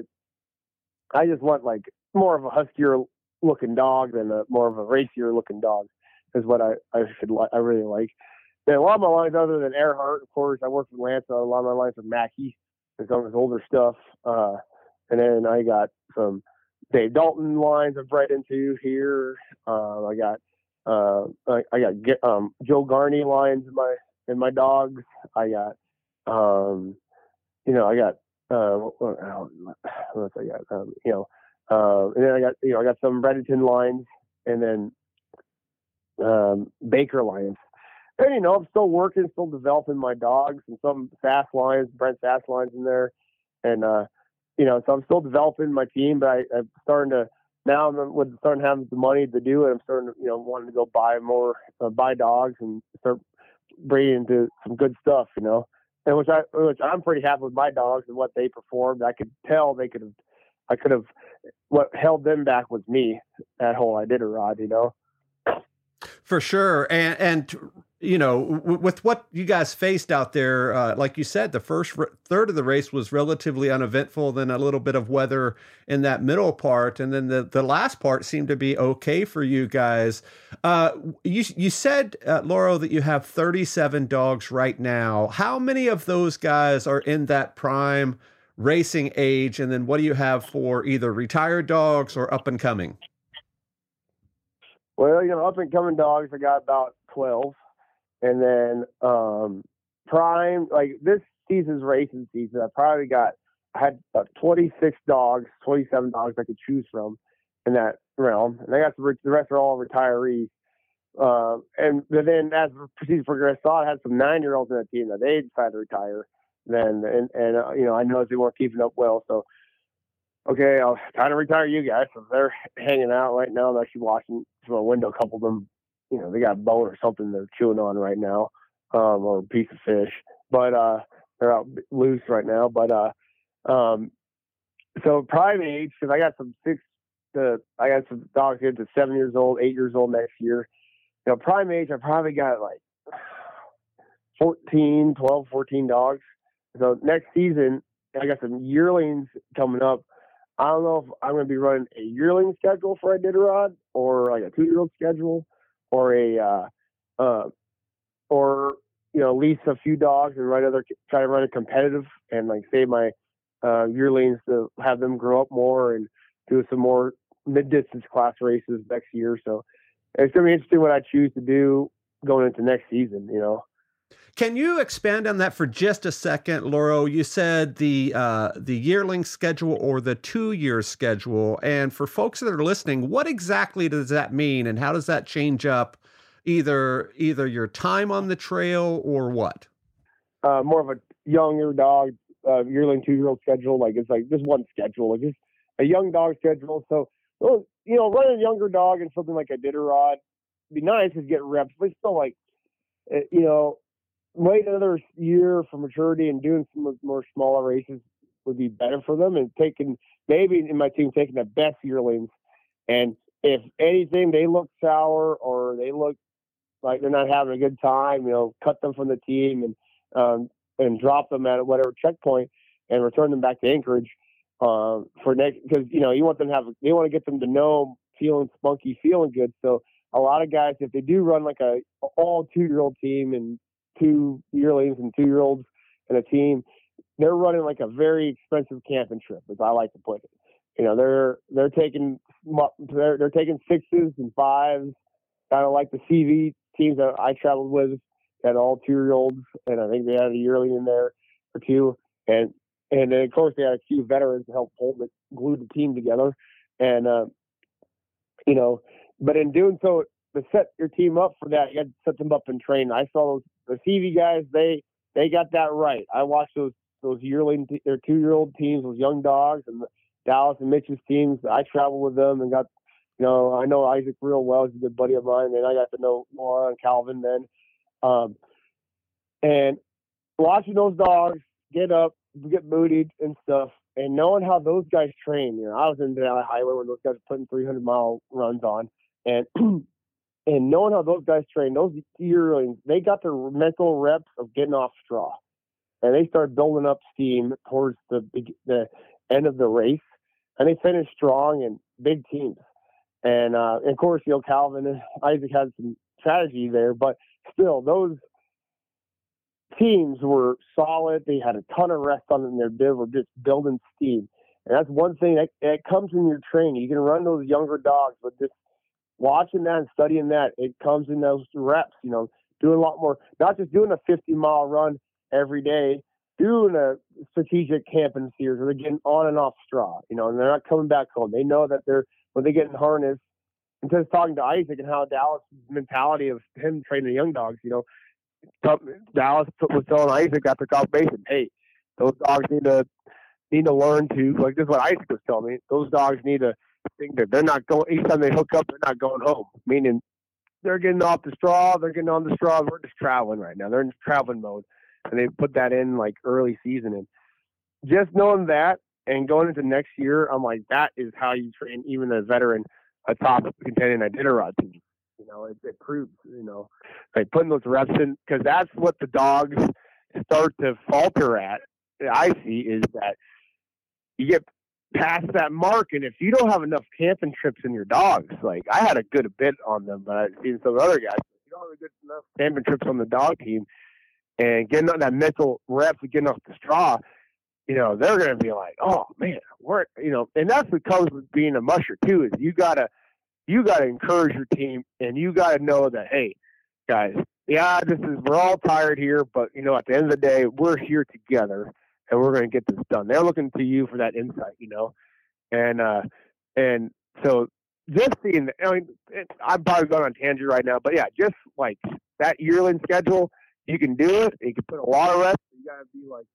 I just want like more of a huskier looking dog than a more of a racier looking dog is what I, I should like I really like. And a lot of my lines other than Earhart, of course, I work with Lance on a lot of my lines with Mackie and some of his older stuff. Uh, and then I got some Dave Dalton lines I've bred into here. Uh, I got uh, I, I got um, Joe Garney lines in my in my dogs. I got um, you know I got uh, what, what else I got um, you know uh, and then I got you know I got some Redington lines and then um, Baker lines. And, you know, I'm still working, still developing my dogs and some Sass lines, Brent Sass lines in there. And, uh, you know, so I'm still developing my team, but I, I'm starting to, now I'm with starting having the money to do it. I'm starting to, you know, wanting to go buy more, uh, buy dogs and start breeding into some good stuff, you know, and which I, which I'm pretty happy with my dogs and what they performed. I could tell they could have, I could have, what held them back was me, that whole Iditarod, you know. For sure. And, and, you know, w- with what you guys faced out there, uh, like you said, the first r- third of the race was relatively uneventful, then a little bit of weather in that middle part. And then the, the last part seemed to be okay for you guys. Uh, you, you said, uh, Laurel, that you have thirty-seven dogs right now. How many of those guys are in that prime racing age? And then what do you have for either retired dogs or up and coming? Well, you know, up and coming dogs, I got about twelve. And then um, prime, like this season's racing season, I probably got, I had uh, twenty-six dogs, twenty-seven dogs I could choose from in that realm. And I got the, the rest are all retirees. Uh, and then as the season progressed, I had some nine-year-olds in that team that they decided to retire. Then, and, and uh, you know, I noticed they weren't keeping up well. So, okay, I'll kind of retire you guys. So they're hanging out right now. I'm actually watching from a window, a couple of them. You know, they got a bone or something they're chewing on right now, um, or a piece of fish, but, uh, they're out loose right now. But, uh, um, so prime age, cause I got some six to, I got some dogs here to seven years old, eight years old next year. You know, prime age, I probably got like fourteen, twelve, fourteen dogs. So next season, I got some yearlings coming up. I don't know if I'm going to be running a yearling schedule for Iditarod or like a two year old schedule. Or a, uh, uh, or, you know, lease a few dogs and run other, try to run a competitive and like save my uh, yearlings to have them grow up more and do some more mid-distance class races next year. So it's going to be interesting what I choose to do going into next season, you know. Can you expand on that for just a second, Lauro? You said the uh, the yearling schedule or the two-year schedule. And for folks that are listening, what exactly does that mean, and how does that change up either either your time on the trail or what? Uh, more of a younger dog, uh, yearling two-year-old schedule. Like it's like just one schedule, like just a young dog schedule. So, well, you know, running a younger dog and something like a Iditarod would be nice to get reps, but still, like, you know, wait another year for maturity and doing some more smaller races would be better for them, and taking maybe in my team taking the best yearlings, and if anything they look sour or they look like they're not having a good time, you know, cut them from the team and um, and drop them at whatever checkpoint and return them back to Anchorage uh, for next, because you know you want them to have they want to get them to know feeling spunky, feeling good. So a lot of guys, if they do run like a all two year old team and two yearlings and two year olds and a team, they're running like a very expensive camping trip, as I like to put it. You know, they're they're taking they're they're taking sixes and fives, kind of like the C V teams that I traveled with had all two year olds, and I think they had a yearling in there or two, and and then of course they had a few veterans to help hold it, glue the team together, and uh, you know, but in doing so, to set your team up for that, you had to set them up and train. I saw those the C V guys; they they got that right. I watched those those yearling, their two year old teams, those young dogs, and the Dallas and Mitch's teams. I traveled with them and got, you know, I know Isaac real well. He's a good buddy of mine, and I got to know Laura and Calvin then. Um, and watching those dogs get up, get booted and stuff, and knowing how those guys train. You know, I was in the highway when those guys were putting three hundred mile runs on, and and knowing how those guys train, those yearlings, they got their mental reps of getting off straw, and they started building up steam towards the the end of the race, and they finished strong and big teams. And, uh, and of course, you know, Calvin and Isaac had some strategy there, but still, those teams were solid. They had a ton of rest on them. They were just building steam. And that's one thing that, that comes in your training. You can run those younger dogs, but just watching that and studying that, it comes in those reps, you know, doing a lot more, not just doing a fifty mile run every day, doing a strategic camping series where they're getting on and off straw, you know, and they're not coming back home. They know that they're, when they get in harness, and just talking to Isaac and how Dallas' mentality of him training the young dogs, you know, Dallas was telling Isaac after South Basin, hey, those dogs need to need to learn to, like this is what Isaac was telling me, those dogs need to think that they're not going, each time they hook up, they're not going home, meaning they're getting off the straw, they're getting on the straw, we're just traveling right now. They're in traveling mode. And they put that in like early season. And just knowing that and going into next year, I'm like, that is how you train even a veteran, a top contending Iditarod team. You know, it, it proves, you know, like putting those reps in, because that's what the dogs start to falter at, I see, is that you get past that mark. And if you don't have enough camping trips in your dogs, like I had a good bit on them, but I've seen some other guys, if you don't have a good enough camping trips on the dog team, and getting on that mental reps and getting off the straw, you know, they're going to be like, oh man, we're, you know, and that's what comes with being a musher too, is you gotta, you gotta encourage your team, and you gotta know that, hey guys, yeah, this is, we're all tired here, but you know, at the end of the day, we're here together and we're going to get this done. They're looking to you for that insight, you know? And, uh, and so just seeing, I mean, it, I'm probably going on a tangent right now, but yeah, just like that yearling schedule, you can do it. You can put a lot of reps. You got to be like,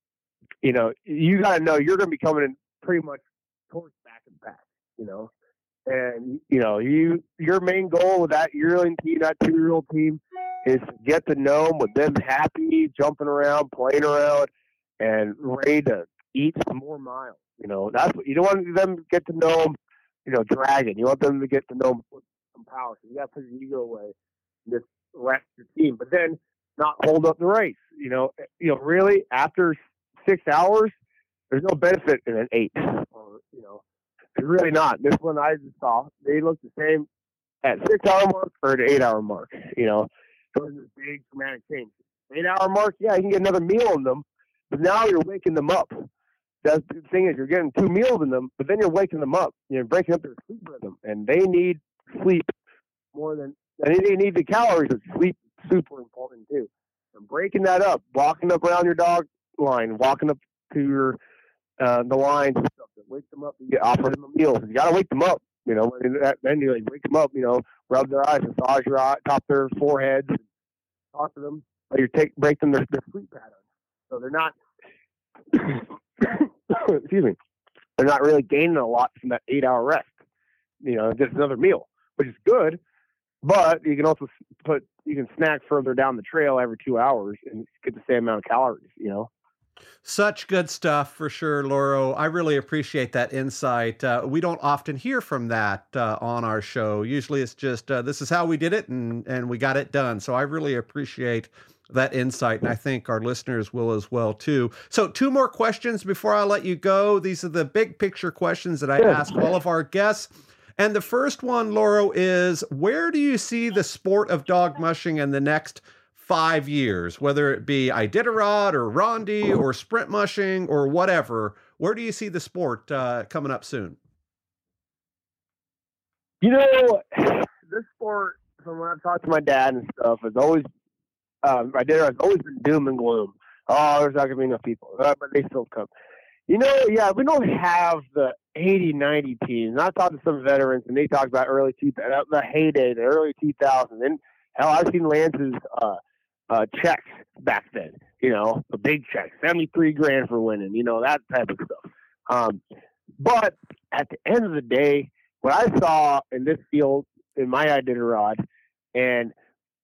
you know, you got to know you're going to be coming in pretty much towards back and back, you know, and, you know, you, your main goal with that yearling team, that two year old team, is to get to know them with them happy, jumping around, playing around, and ready to eat some more miles. You know, that's what you don't want them to get to know them, you know, dragging. You want them to get to know them with some power. So you got to put your ego away and just rest your team. But then, not hold up the race, you know. You know, really, after six hours, there's no benefit in an eight. Or, you know, it's really not. This one I just saw, they look the same at six hour mark or at eight hour mark. You know, so there's this big dramatic change. Eight hour mark, yeah, you can get another meal in them, but now you're waking them up. that's the thing is you're getting two meals in them, but then you're waking them up. You're breaking up their sleep rhythm, and they need sleep more than and they need the calories. But sleep is super important too. And breaking that up, walking up around your dog line, walking up to your uh, the lines and stuff, to wake them up and get offer them meals. You got to wake them up. You know, and that, then you like wake them up. You know, rub their eyes, massage your eye, top their foreheads, and talk to them. Or you take break them their, their sleep pattern, so they're not. excuse me. They're not really gaining a lot from that eight-hour rest. You know, just another meal, which is good. But you can also put you can snack further down the trail every two hours and get the same amount of calories. You know. Such good stuff for sure, Lauro. I really appreciate that insight. Uh, we don't often hear from that uh, on our show. Usually it's just, uh, this is how we did it and, and we got it done. So I really appreciate that insight, and I think our listeners will as well too. So two more questions before I let you go. These are the big picture questions that I ask all of our guests. And the first one, Lauro, is where do you see the sport of dog mushing in the next five years, whether it be Iditarod or Rondi or sprint mushing or whatever? Where do you see the sport uh, coming up soon? You know, this sport, from when I've talked to my dad and stuff, has always, uh, Iditarod has always been doom and gloom. Oh, there's not going to be enough people, uh, but they still come. You know, yeah, we don't have the eighty, ninety teams. And I talked to some veterans, and they talked about early two thousand, the heyday, the early two thousands. And hell, I've seen Lance's uh, uh, checks back then, you know, the big checks, seventy-three grand for winning, you know, that type of stuff. Um, but at the end of the day, what I saw in this field, in my Iditarod, and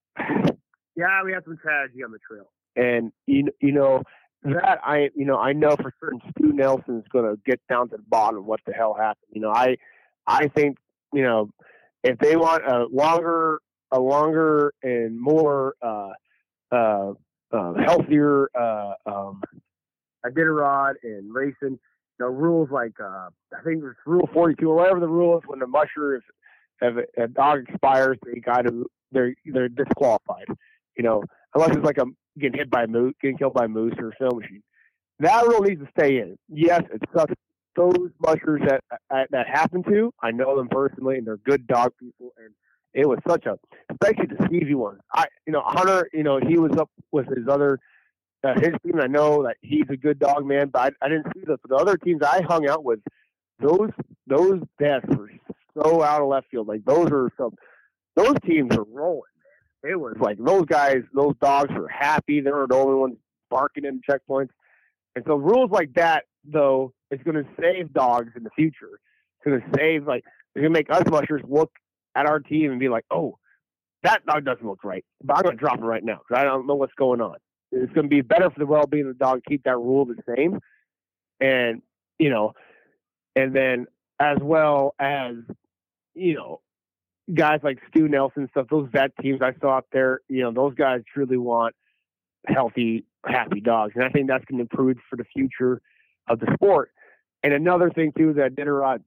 yeah, we had some tragedy on the trail. And, you, you know, that I, you know, I know for certain Stu Nelson's going to get down to the bottom of what the hell happened. You know, I, I think, you know, if they want a longer, a longer and more, uh, uh, uh healthier, uh, um, Iditarod and racing, you know, rules like, uh, I think it's rule forty-two or whatever the rule is when the musher, if, if a, a dog expires, they got to, they're, they're disqualified, you know, unless it's like a, getting hit by a moose, getting killed by a moose or a snow machine. That rule needs to stay in. Yes, it sucks. Those mushers that uh, that happen to, I know them personally, and they're good dog people. And it was such a, especially the Stevie one. I, you know, Hunter, you know, he was up with his other, uh, his team. I know that he's a good dog man, but I, I didn't see the, the other teams I hung out with. Those those deaths were so out of left field. Like those are some, those teams are rolling. It was like those guys, those dogs were happy. They were the only ones barking in checkpoints. And so rules like that, though, is going to save dogs in the future. It's going to save, like, it's going to make us mushers look at our team and be like, oh, that dog doesn't look right. But I'm going to drop it right now because I don't know what's going on. It's going to be better for the well-being of the dog to keep that rule the same. And, you know, and then as well as, you know, guys like Stu Nelson and stuff, those vet teams I saw out there, you know, those guys truly want healthy, happy dogs. And I think that's going to improve for the future of the sport. And another thing, too, that Iditarod,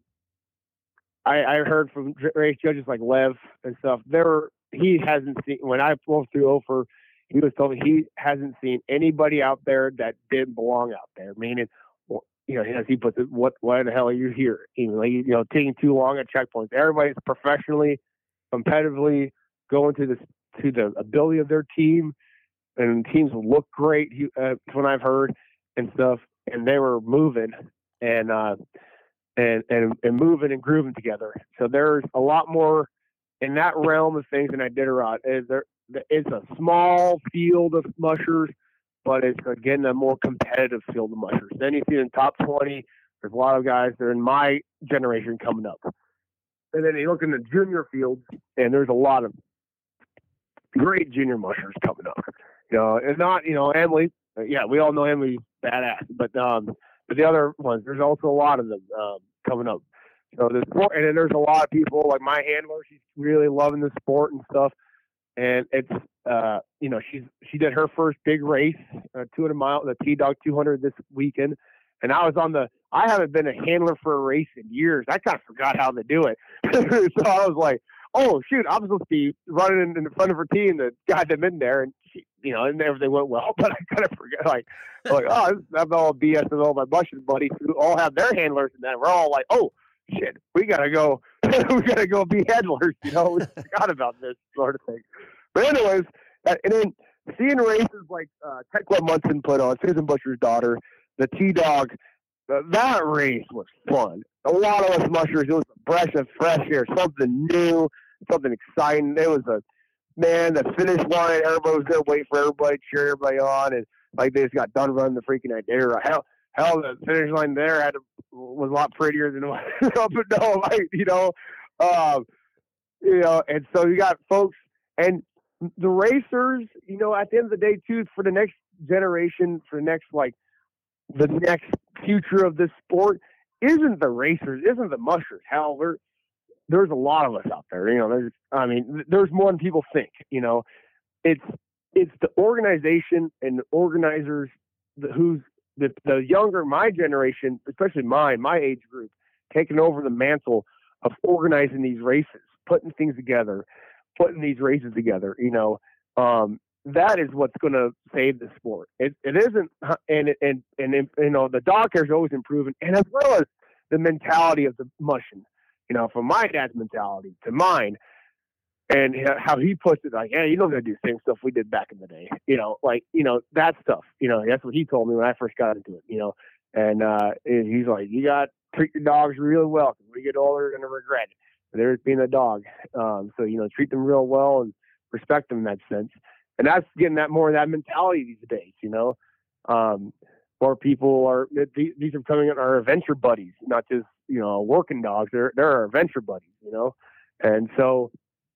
I, I heard from race judges like Lev and stuff, there were, he hasn't seen, when I pulled through Ophir, he was told he hasn't seen anybody out there that didn't belong out there, meaning, you know, as he puts it, what, why the hell are you here? Even like, you know, taking too long at checkpoints. Everybody's professionally, competitively going to the to the ability of their team, and teams will look great. Uh, when I've heard and stuff, and they were moving and uh, and and and moving and grooving together. So there's a lot more in that realm of things than Iditarod. Is there? It's a small field of mushers, but it's again a more competitive field of mushers. Then you see in the top twenty, there's a lot of guys that are in my generation coming up. And then you look in the junior fields, and there's a lot of great junior mushers coming up. You know, and not, you know, Emily. Yeah, we all know Emily's badass, but um, but the other ones, there's also a lot of them um, coming up. So there's sport, and then there's a lot of people like my handler. She's really loving the sport and stuff, and it's uh, you know, she's she did her first big race, uh, two hundred mile, the T Dog two hundred this weekend. And I was on the, I haven't been a handler for a race in years. I kind of forgot how to do it. So I was like, oh, shoot, I'm supposed to be running in, in front of her team. The guy them in there, and she, you know, and everything went well, but I kind of forget, like, like, oh, I'm all B S with all my mushing buddies who all have their handlers, and then we're all like, oh, shit, we got to go, we got to go be handlers, you know, we forgot about this sort of thing. But anyways, uh, and then seeing races like uh, Tekla Munson put on, Susan Butcher's daughter, the T-Dog, uh, that race was fun. A lot of us mushers, it was a breath of fresh air, something new, something exciting. It was a, man, the finish line, everybody was going to wait for everybody, cheer everybody on, and like they just got done running the freaking Iditarod. Hell, hell, the finish line there had to, was a lot prettier than what up and down, like, you know, um, you know, and so you got folks, and the racers, you know, at the end of the day, too, for the next generation, for the next, like, the next future of this sport, isn't the racers, isn't the mushers. Hell, we're, there's a lot of us out there, you know, there's, I mean, there's more than people think, you know, it's, it's the organization and the organizers the, who's the, the younger, my generation, especially mine, my age group, taking over the mantle of organizing these races, putting things together, putting these races together, you know, um, that is what's going to save the sport. It, it isn't, and, and, and, you know, the dog care is always improving, and as well as the mentality of the mushing, you know, from my dad's mentality to mine, and how he puts it, like, yeah, you don't got to do the same stuff we did back in the day, you know, like, you know, that stuff, you know, that's what he told me when I first got into it, you know, and uh, he's like, you got to treat your dogs really well, because when we get older, they're going to regret it. There's being a dog. Um, so, you know, treat them real well and respect them in that sense. And that's getting that more of that mentality these days, you know. Um, more people are, these are coming out our adventure buddies, not just, you know, working dogs. They're, they're our adventure buddies, you know. And so,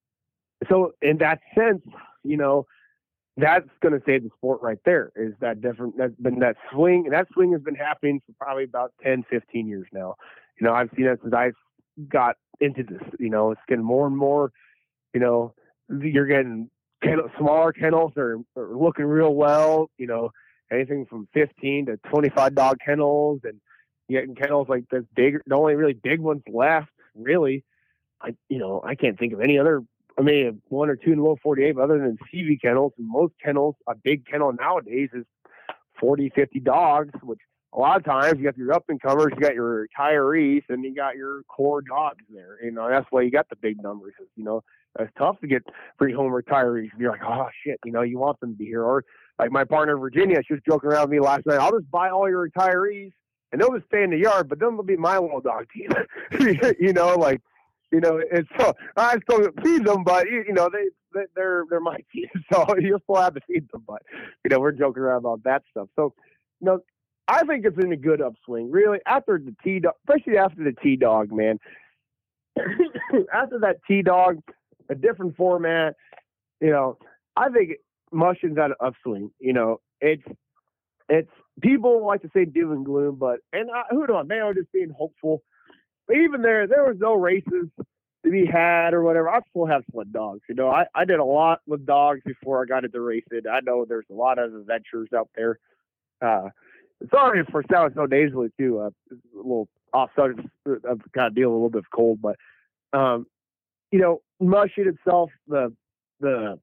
so in that sense, you know, that's going to save the sport right there, is that different, that's been that swing. And that swing has been happening for probably about ten, fifteen years now. You know, I've seen it since I got into this, you know, it's getting more and more, you know, you're getting kennel, smaller kennels are, are looking real well, you know, anything from fifteen to twenty-five dog kennels, and you're getting kennels like the big, the only really big ones left, really. I, you know, I can't think of any other, I mean, one or two in the low forty-eight, but other than C V kennels, and most kennels, a big kennel nowadays is forty, fifty dogs, which a lot of times you got your up and comers, you got your retirees, and you got your core dogs there. You know, that's why you got the big numbers. You know, it's tough to get free home retirees. You're like, oh shit, you know, you want them to be here. Or like my partner Virginia, she was joking around with me last night. I'll just buy all your retirees, and they'll just stay in the yard, but then they'll be my little dog team. You know, like, you know, it's so I still feed them, but you know, they, they they're they're my team, so you'll still have to feed them. But you know, we're joking around about that stuff. So, you know, I think it's in a good upswing, really. After the T dog, especially after the T dog, man. After that T dog, a different format, you know, I think mushing's at an upswing. You know, it's it's people like to say doom and gloom, but and I, who do I? Maybe I'm just being hopeful. But even there, there was no races to be had or whatever. I still have sled dogs. You know, I, I did a lot with dogs before I got into racing. I know there's a lot of adventures out there. Uh, sorry for sounding so nasally too. Uh, a little off subject. I've got to deal with a little bit of cold, but um, you know, mushing itself, the the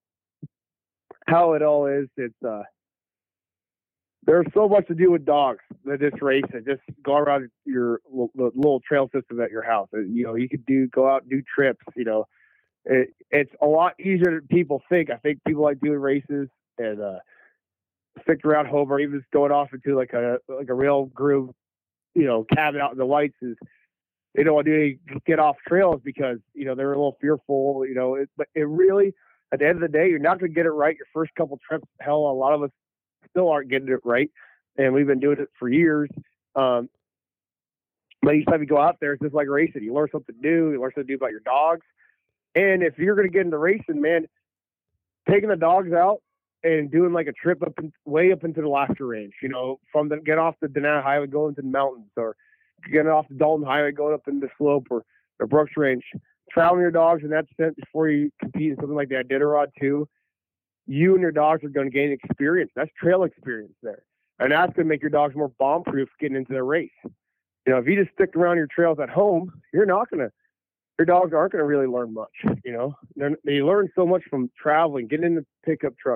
how it all is. It's uh, there's so much to do with dogs that this race and just go around your little, little trail system at your house. You know, you could do go out and do trips. You know, it, it's a lot easier than people think. I think people like doing races and uh, stick around home, or even just going off into like a like a real groove, you know, cabin out in the lights is they don't want to do any get off trails because you know they're a little fearful. You know, it, but it really at the end of the day, you're not going to get it right your first couple trips. Hell, a lot of us still aren't getting it right, and we've been doing it for years. Um, but each time you go out there, it's just like racing. You learn something new. You learn something new about your dogs. And if you're going to get into racing, man, taking the dogs out and doing like a trip up in, way up into the Alaska Range, you know, from the get off the Denali Highway going into the mountains, or getting off the Dalton Highway going up into the slope, or the Brooks Range, traveling your dogs in that sense before you compete in something like that Iditarod too. You and your dogs are going to gain experience. That's trail experience there. And that's going to make your dogs more bomb-proof getting into the race. You know, if you just stick around your trails at home, you're not going to, your dogs aren't going to really learn much, you know. They're, they learn so much from traveling, getting in the pickup truck,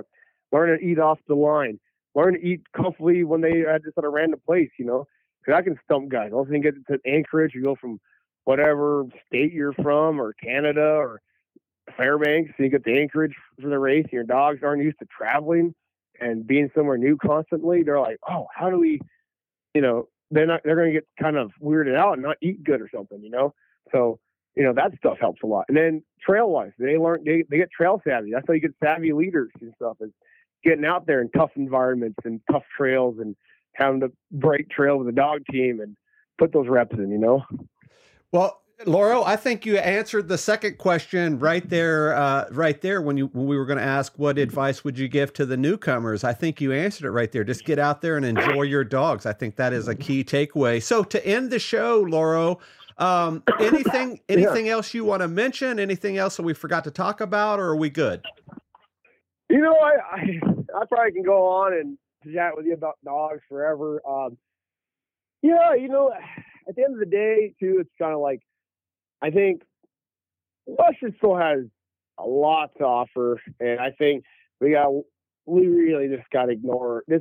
learn to eat off the line, learn to eat comfortably when they are just at a random place, you know, because I can stump guys. Once you get to Anchorage, you go from whatever state you're from, or Canada, or Fairbanks, and you get to Anchorage for the race, and your dogs aren't used to traveling and being somewhere new constantly. They're like, oh, how do we, you know, they're not, they're going to get kind of weirded out and not eat good or something, you know? So, you know, that stuff helps a lot. And then trail wise, they learn, they, they get trail savvy. That's how you get savvy leaders and stuff, is getting out there in tough environments and tough trails and having to break trail with a dog team and put those reps in, you know? Well, Lauro, I think you answered the second question right there, uh, right there when you when we were going to ask what advice would you give to the newcomers. I think you answered it right there. Just get out there and enjoy your dogs. I think that is a key takeaway. So to end the show, Lauro, um, anything anything yeah. else you want to mention? Anything else that we forgot to talk about, or are we good? You know, I I, I probably can go on and chat with you about dogs forever. Um, yeah, you know, at the end of the day, too, it's kind of like, I think Musher still has a lot to offer, and I think we got we really just got to ignore this.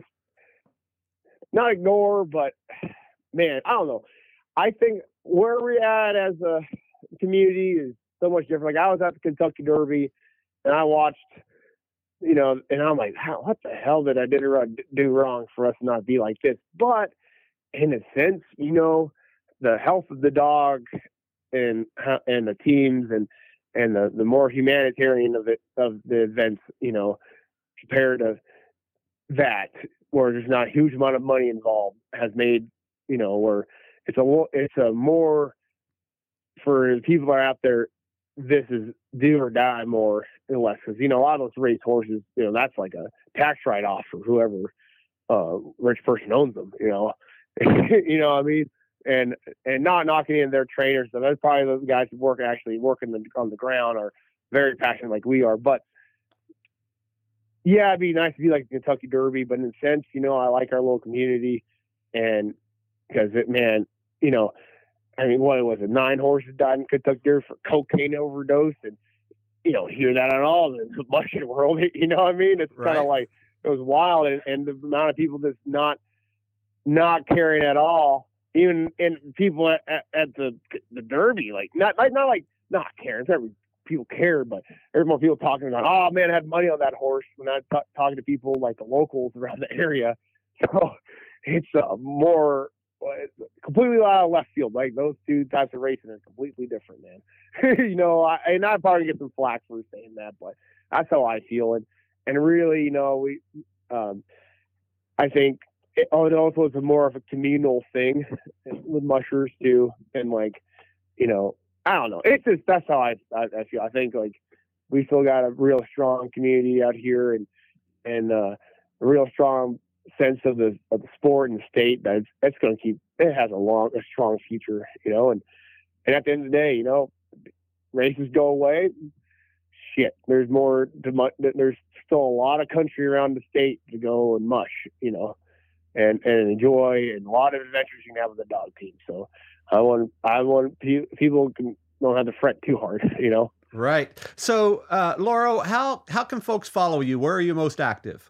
Not ignore, but man, I don't know. I think where we're at as a community is so much different. Like, I was at the Kentucky Derby, and I watched, you know, and I'm like, how, what the hell did I did do wrong for us to not be like this? But in a sense, you know, the health of the dog and and the teams and and the, the more humanitarian of it of the events, you know, compared to that, where there's not a huge amount of money involved, has made, you know, where it's a it's a more for the people that are out there, this is do or die more or less, because, you know, a lot of those race horses, you know, that's like a tax write off for whoever uh, rich person owns them, you know. You know what I mean? And and not knocking in their trainers. So that's probably those guys who work actually working the, on the ground are very passionate like we are. But yeah, it'd be nice to be like the Kentucky Derby. But in a sense, you know, I like our little community, and because it, man, you know, I mean, what was it? Nine horses died in Kentucky Derby for cocaine overdose, and you know, hear that at all in the mushing world. You know what I mean? It's right. Kind of like it was wild, and, and the amount of people that's not not caring at all. Even in people at, at, at the the Derby, like not like not like not caring. Every people cared, but there's more people talking about, oh man, I had money on that horse. When I t- talking to people like the locals around the area, so it's uh, more uh, completely out of left field. Like those two types of racing are completely different, man. You know, I, and I probably get some flack for saying that, but that's how I feel. And and really, you know, we, um, I think. It, oh, it also is a more of a communal thing with mushers too, and like, you know, I don't know. It's just that's how I, I I feel. I think like we still got a real strong community out here, and and uh, a real strong sense of the of the sport and the state that's that's going to keep. It has a long, a strong future, you know. And and at the end of the day, you know, races go away. Shit, there's more. To, there's still a lot of country around the state to go and mush, you know. And, and enjoy, and a lot of adventures you can have with the dog team. So I want I want pe- people can don't have to fret too hard, you know. Right. So, uh, Lauro, how how can folks follow you? Where are you most active?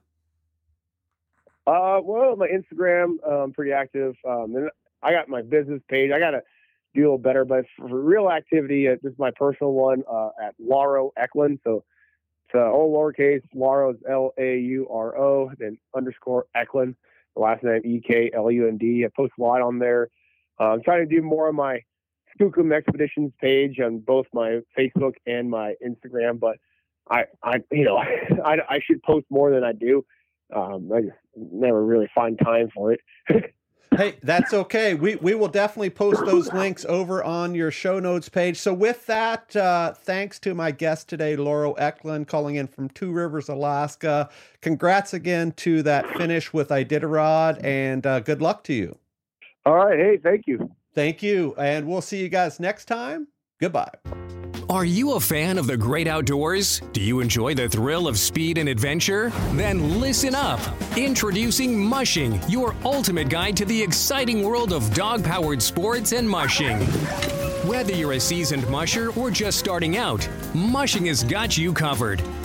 Uh, well, my Instagram, I'm pretty active. Um, and I got my business page. I got to do a little better, but for real activity, uh, this is my personal one uh, at Lauro Eklund. So it's uh, all lowercase. Lauro is L A U R O, then underscore Eklund. The last name E K L U N D. I post a lot on there. Uh, I'm trying to do more on my Skookum Expeditions page on both my Facebook and my Instagram, but I, I you know, I, I should post more than I do. Um, I just never really find time for it. Hey, that's okay. We we will definitely post those links over on your show notes page. So with that, uh, thanks to my guest today, Lauro Eklund, calling in from Two Rivers, Alaska. Congrats again to that finish with Iditarod, and uh, good luck to you. All right. Hey, thank you. Thank you. And we'll see you guys next time. Goodbye. Are you a fan of the great outdoors? Do you enjoy the thrill of speed and adventure? Then listen up. Introducing Mushing, your ultimate guide to the exciting world of dog-powered sports and mushing. Whether you're a seasoned musher or just starting out, Mushing has got you covered.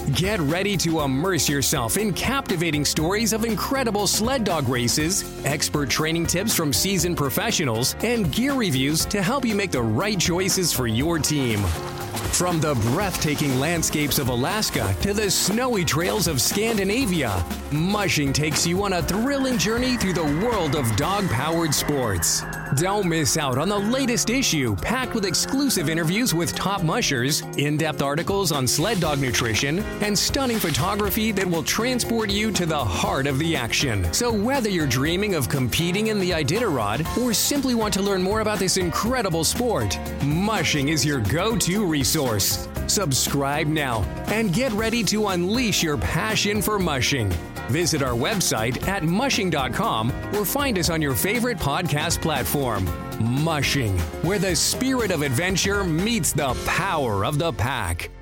Get ready to immerse yourself in captivating stories of incredible sled dog races, expert training tips from seasoned professionals, and gear reviews to help you make the right choices for your team. From the breathtaking landscapes of Alaska to the snowy trails of Scandinavia, Mushing takes you on a thrilling journey through the world of dog-powered sports. Don't miss out on the latest issue, packed with exclusive interviews with top mushers, in-depth articles on sled dog nutrition, and stunning photography that will transport you to the heart of the action. So whether you're dreaming of competing in the Iditarod or simply want to learn more about this incredible sport, Mushing is your go-to resource. Subscribe now and get ready to unleash your passion for mushing. Visit our website at mushing dot com or find us on your favorite podcast platform. Mushing, where the spirit of adventure meets the power of the pack.